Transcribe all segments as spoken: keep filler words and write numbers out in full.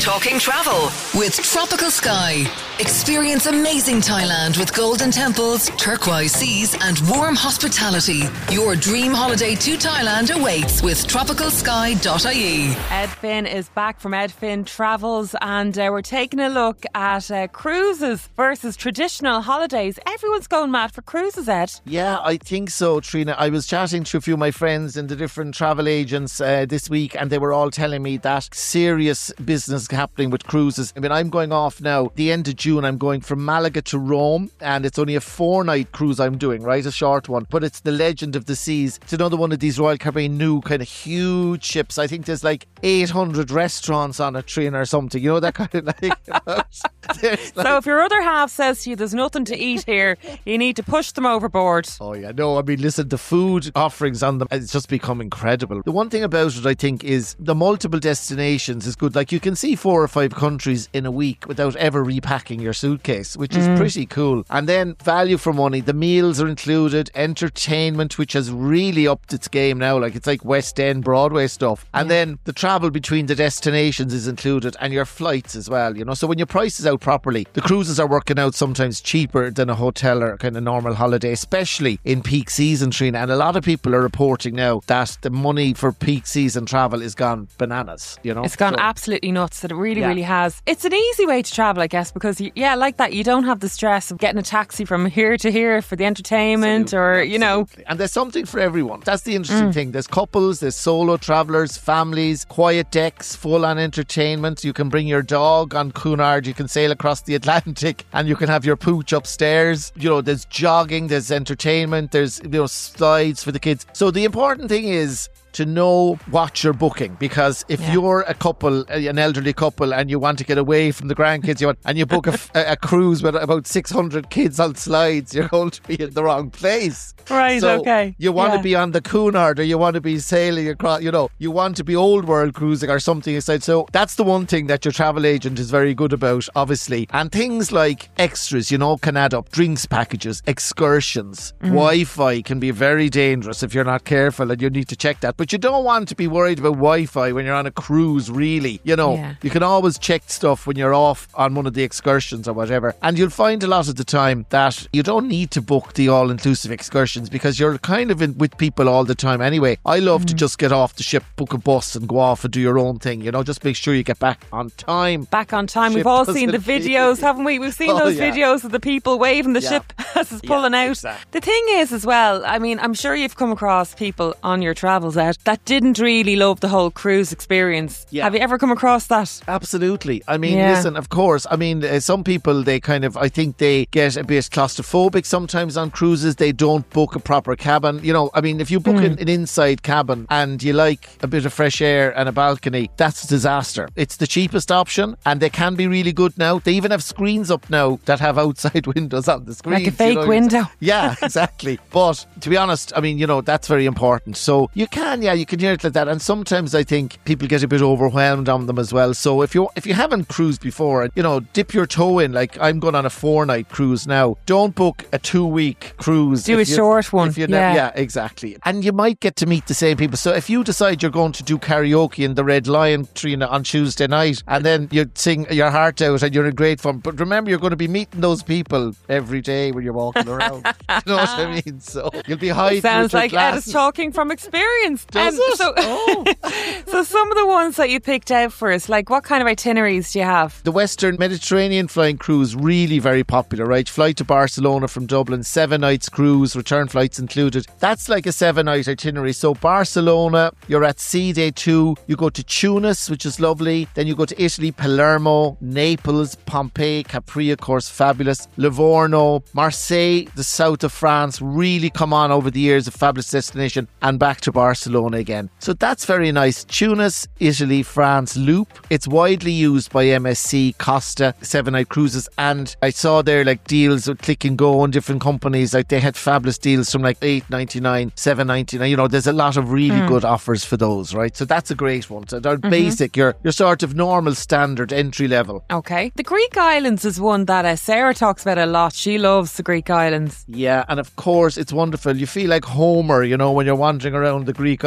Talking Travel with Tropical Sky. Experience amazing Thailand with golden temples, turquoise seas and warm hospitality. Your dream holiday to Thailand awaits with tropical sky dot I E. Ed Finn is back from Ed Finn Travels, and uh, we're taking a look at uh, cruises versus traditional holidays. Everyone's going mad for cruises, Ed. Yeah, I think so, Trina. I was chatting to a few of my friends in the different travel agents uh, this week, and they were all telling me that serious business happening with cruises. I mean, I'm going off now, the end of June, I'm going from Malaga to Rome, and it's only a four night cruise I'm doing, right? A short one, but it's the Legend of the Seas. It's another one of these Royal Caribbean new kind of huge ships. I think there's like eight hundred restaurants on a train or something, you know, that kind of like, you know, like so if your other half says to you there's nothing to eat here, you need to push them overboard. Oh yeah, no, I mean, listen, the food offerings on them, it's just become incredible. The one thing about it, I think, is the multiple destinations is good. Like, you can see four or five countries in a week without ever repacking your suitcase, which is mm. pretty cool. And then value for money, the meals are included, entertainment, which has really upped its game now, like it's like West End Broadway stuff. And yeah. then the travel between the destinations is included, and your flights as well, you know. So when your price is out properly, the cruises are working out sometimes cheaper than a hotel or kind of normal holiday, especially in peak season, Trina. And a lot of people are reporting now that the money for peak season travel is gone bananas, you know. It's gone so, absolutely nuts. It really, yeah. really has. It's an easy way to travel, I guess, because, you, yeah, like that, you don't have the stress of getting a taxi from here to here for the entertainment. Absolutely, or, you know. Absolutely. And there's something for everyone. That's the interesting mm. thing. There's couples, there's solo travellers, families, quiet decks, full on entertainment. You can bring your dog on Cunard, you can sail across the Atlantic, and you can have your pooch upstairs. You know, there's jogging, there's entertainment, there's, you know, slides for the kids. So the important thing is to know what you're booking, because if yeah. you're a couple, an elderly couple, and you want to get away from the grandkids, you want, and you book a, a cruise with about six hundred kids on slides, you're going to be in the wrong place. Right, so okay. You want yeah. to be on the Cunard, or you want to be sailing across, you know, you want to be old world cruising or something aside. So that's the one thing that your travel agent is very good about, obviously. And things like extras, you know, can add up. Drinks packages, excursions, mm. Wi-Fi can be very dangerous if you're not careful, and you need to check that. But you don't want to be worried about Wi-Fi when you're on a cruise, really. You know, yeah. you can always check stuff when you're off on one of the excursions or whatever. And you'll find a lot of the time that you don't need to book the all-inclusive excursions, because you're kind of in with people all the time anyway. I love mm. to just get off the ship, book a bus and go off and do your own thing, you know, just make sure you get back on time. Back on time. Ship We've all seen the videos, haven't we? We've seen oh, those yeah. videos of the people waving the yeah. ship as it's pulling yeah, out. Exactly. The thing is as well, I mean, I'm sure you've come across people on your travels out that didn't really love the whole cruise experience. Yeah. Have you ever come across that? Absolutely. I mean, yeah. listen, of course, I mean, uh, some people, they kind of, I think they get a bit claustrophobic sometimes on cruises. They don't book a proper cabin. You know, I mean, if you book mm. an, an inside cabin and you like a bit of fresh air and a balcony, that's a disaster. It's the cheapest option, and they can be really good now. They even have screens up now that have outside windows on the screen. Like a fake you know? window. Yeah, exactly. But to be honest, I mean, you know, that's very important. So you can, yeah, you can hear it like that. And sometimes I think people get a bit overwhelmed on them as well. So if you if you haven't cruised before, you know, dip your toe in. Like, I'm going on a four night cruise now. Don't book a two week cruise. Do a short one. If you yeah. Ne- yeah, exactly. And you might get to meet the same people. So if you decide you're going to do karaoke in the Red Lion, Trina, on Tuesday night, and then you sing your heart out and you're in great fun, but remember, you're going to be meeting those people every day when you're walking around. You know what I mean? So you'll be high. Sounds like Ed is talking from experience. Does um, it? So, oh. so some of the ones that you picked out for us, like what kind of itineraries do you have? The Western Mediterranean flying cruise, really very popular, right? Flight to Barcelona from Dublin, seven nights cruise, return flights included. That's like a seven night itinerary. So Barcelona, you're at sea day two, you go to Tunis, which is lovely, then you go to Italy, Palermo, Naples, Pompeii, Capri, of course, fabulous, Livorno, Marseille, the south of France, really come on over the years, a fabulous destination, and back to Barcelona again. So that's very nice. Tunis, Italy, France loop. It's widely used by M S C, Costa, seven night cruises, and I saw there like deals with Click and Go and different companies, like they had fabulous deals from like eight ninety-nine, seven ninety-nine. You know, there's a lot of really mm. good offers for those, right? So that's a great one. So they're mm-hmm. basic, your your sort of normal standard entry level. Okay. The Greek islands is one that uh, Sarah talks about a lot. She loves the Greek islands. Yeah, and of course it's wonderful. You feel like Homer, you know, when you're wandering around the Greek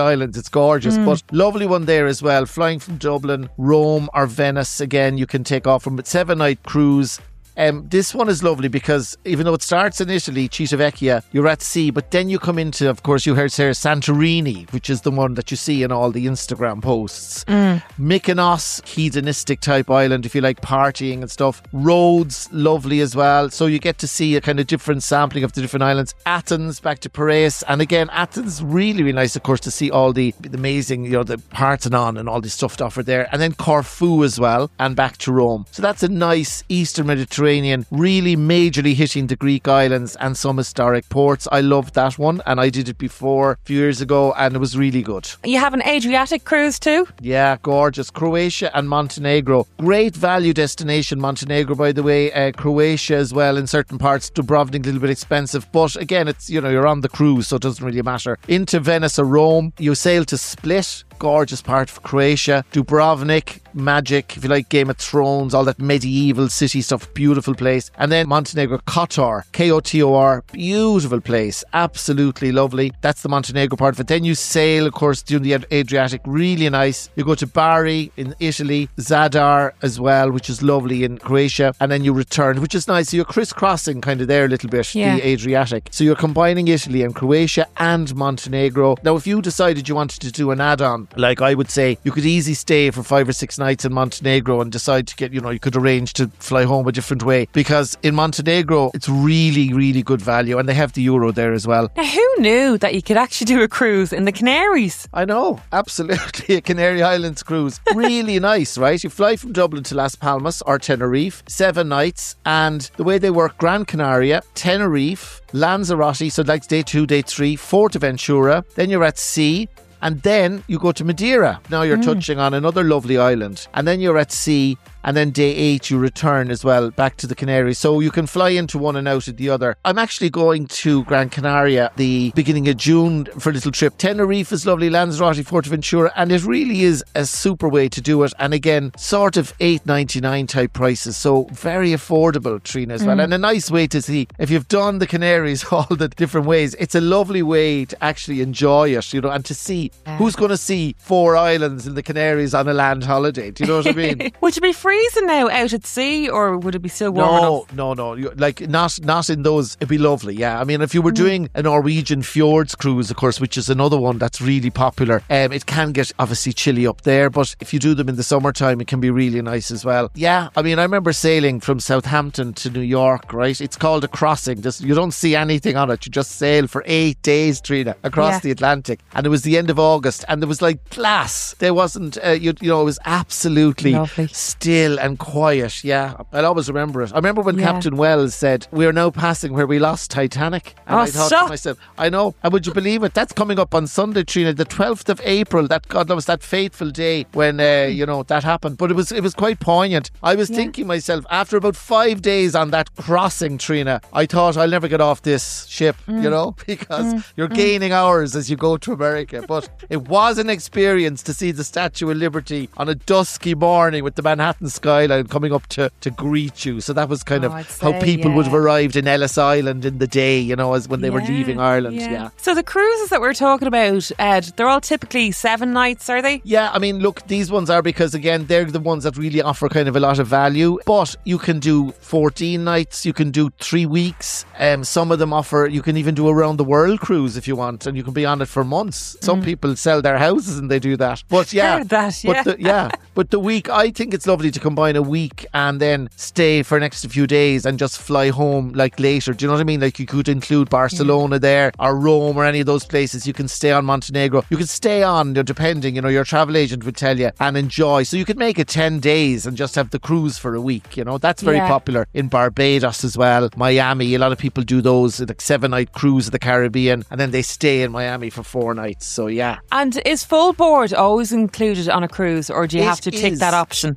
islands. It's gorgeous, mm. but lovely one there as well. Flying from Dublin, Rome or Venice. Again, you can take off from a seven night cruise. Um, this one is lovely because even though it starts in Italy, Civitavecchia, you're at sea, but then you come into, of course, you heard Sarah, Santorini, which is the one that you see in all the Instagram posts. Mm. Mykonos, hedonistic type island, if you like partying and stuff. Rhodes, lovely as well. So you get to see a kind of different sampling of the different islands. Athens, back to Piraeus. And again, Athens, really, really nice, of course, to see all the, the amazing, you know, the Parthenon and all the stuff offered there. And then Corfu as well, and back to Rome. So that's a nice Eastern Mediterranean, really majorly hitting the Greek islands and some historic ports. I loved that one, and I did it before a few years ago, and it was really good. You have an Adriatic cruise too? Yeah, gorgeous. Croatia and Montenegro. Great value destination, Montenegro, by the way. Uh, Croatia as well in certain parts. Dubrovnik, a little bit expensive, but again, it's, you know, you're on the cruise, so it doesn't really matter. Into Venice or Rome. You sail to Split, gorgeous part of Croatia. Dubrovnik, magic, if you like Game of Thrones, all that medieval city stuff, beautiful place. And then Montenegro, Kotor, K O T O R, beautiful place, absolutely lovely. That's the Montenegro part of it. Then you sail, of course, doing the Adriatic, really nice. You go to Bari in Italy, Zadar as well, which is lovely in Croatia, and then you return, which is nice. So you're crisscrossing kind of there a little bit, yeah. the Adriatic. So you're combining Italy and Croatia and Montenegro. Now, if you decided you wanted to do an add-on, like I would say, you could easily stay for five or six nights in Montenegro and decide to get, you know, you could arrange to fly home a different way, because in Montenegro it's really, really good value, and they have the euro there as well. Now, who knew that you could actually do a cruise in the Canaries? I know, absolutely, a Canary Islands cruise. Really nice, right? You fly from Dublin to Las Palmas or Tenerife, seven nights, and the way they work, Gran Canaria, Tenerife, Lanzarote, so like day two, day three, Fuerteventura, then you're at sea. And then you go to Madeira. Now you're mm. touching on another lovely island. And then you're at sea. And then day eight, you return as well back to the Canaries. So you can fly into one and out of the other. I'm actually going to Gran Canaria the beginning of June for a little trip. Tenerife is lovely, Lanzarote, Fuerteventura, and it really is a super way to do it. And again, sort of eight ninety-nine type prices. So very affordable, Trina, as mm. well. And a nice way to see, if you've done the Canaries all the different ways, it's a lovely way to actually enjoy it, you know, and to see yeah. who's going to see four islands in the Canaries on a land holiday. Do you know what I mean? Would you be free? Freezing now out at sea, or would it be still warm no, enough? No, no, no. Like not not in those. It'd be lovely. Yeah, I mean, if you were mm. doing a Norwegian fjords cruise, of course, which is another one that's really popular, um, it can get obviously chilly up there. But if you do them in the summertime, it can be really nice as well. Yeah, I mean, I remember sailing from Southampton to New York. Right, it's called a crossing. Just you don't see anything on it. You just sail for eight days, Trina, across yeah. the Atlantic, and it was the end of August, and there was like glass. There wasn't, uh, you, you know, it was absolutely lovely. Still and quiet. Yeah, I'll always remember it. I remember when yeah. Captain Wells said, "We are now passing where we lost Titanic." And oh, I thought stop. to myself, I know, and would you believe it? That's coming up on Sunday, Trina, the twelfth of April. That God, that was that fateful day when uh, you know that happened. But it was it was quite poignant. I was yeah. thinking myself, after about five days on that crossing, Trina, I thought I'll never get off this ship, mm. you know, because mm. you're mm. gaining hours as you go to America. But it was an experience to see the Statue of Liberty on a dusky morning with the Manhattan skyline coming up to, to greet you. So that was kind oh, of I'd how say, people yeah. would have arrived in Ellis Island in the day, you know, as when they yeah, were leaving Ireland. Yeah. yeah. So the cruises that we're talking about, Ed, they're all typically seven nights, are they? Yeah, I mean, look, these ones are because, again, they're the ones that really offer kind of a lot of value. But you can do fourteen nights, you can do three weeks. Um, some of them offer, you can even do a round the world cruise if you want, and you can be on it for months. Some mm. people sell their houses and they do that. But yeah, Heard that, yeah. But the, yeah, but the week, I think it's lovely to combine a week and then stay for an extra few days and just fly home like later. Do you know what I mean? Like you could include Barcelona yeah. there or Rome or any of those places. You can stay on Montenegro. You can stay on, you know, depending, you know, your travel agent would tell you, and enjoy. So you could make it ten days and just have the cruise for a week. You know, that's very yeah. popular in Barbados as well. Miami, a lot of people do those, like seven night cruise of the Caribbean, and then they stay in Miami for four nights. So yeah. And is full board always included on a cruise, or do you it have to tick is. that option? No, it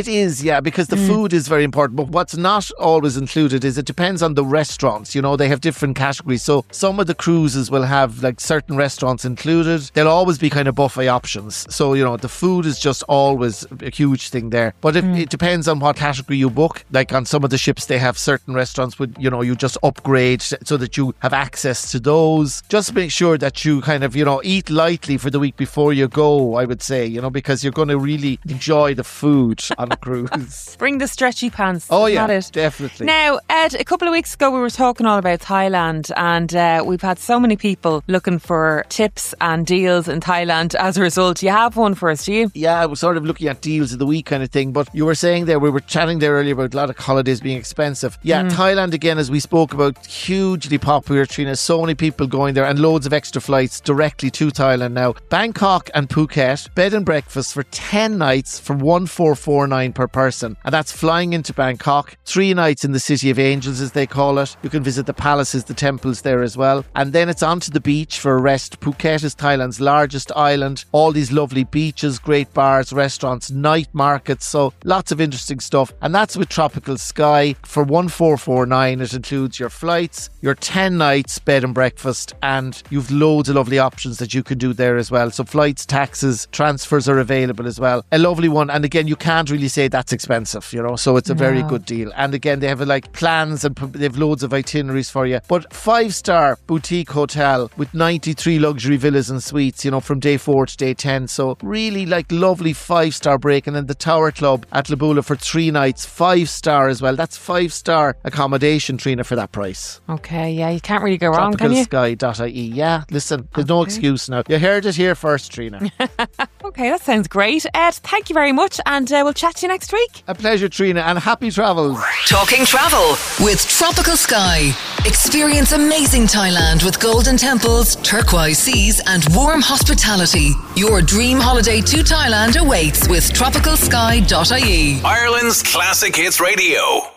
It is, yeah, because the mm. food is very important. But what's not always included is it depends on the restaurants. You know, they have different categories. So some of the cruises will have like certain restaurants included. There'll always be kind of buffet options. So, you know, the food is just always a huge thing there. But if, mm. it depends on what category you book. Like on some of the ships, they have certain restaurants with, you know, you just upgrade so that you have access to those. Just make sure that you kind of, you know, eat lightly for the week before you go, I would say, you know, because you're going to really enjoy the food on a cruise. Bring the stretchy pants. Oh, yeah, it? definitely. Now, Ed, a couple of weeks ago we were talking all about Thailand, and uh, we've had so many people looking for tips and deals in Thailand as a result. You have one for us, do you? Yeah, I was sort of looking at deals of the week kind of thing, but you were saying there, we were chatting there earlier about a lot of holidays being expensive. Yeah, mm. Thailand again, as we spoke about, hugely popular, Trina. So many people going there and loads of extra flights directly to Thailand now. Bangkok and Phuket, bed and breakfast for ten nights for one thousand four hundred forty-nine per person. And that's flying into Bangkok, three nights in the City of Angels as they call it. You can visit the palaces, the temples there as well. And then it's onto the beach for a rest. Phuket is Thailand's largest island. All these lovely beaches, great bars, restaurants, night markets. So lots of interesting stuff. And that's with Tropical Sky for one thousand four hundred forty-nine. It includes your flights, your ten nights bed and breakfast, and you've loads of lovely options that you can do there as well. So flights, taxis, transfers are available as well. A lovely one. And again, you can't really say that's expensive, you know, so it's a no. very good deal. And again, they have like plans and they have loads of itineraries for you. But five star boutique hotel with ninety-three luxury villas and suites, you know, from day four to day ten. So really like lovely five star break. And then the Tower Club at Labula for three nights, five star as well. That's five star accommodation, Trina, for that price. Okay, yeah, you can't really go wrong, can you? tropical sky dot I E. Yeah, listen, there's okay. no excuse now. You heard it here first, Trina. Okay, that sounds great. Ed, thank you very much, and uh, we'll chat to you next week. A pleasure, Trina, and happy travels. Talking travel with Tropical Sky. Experience amazing Thailand with golden temples, turquoise seas and warm hospitality. Your dream holiday to Thailand awaits with tropical sky dot I E. Ireland's Classic Hits Radio.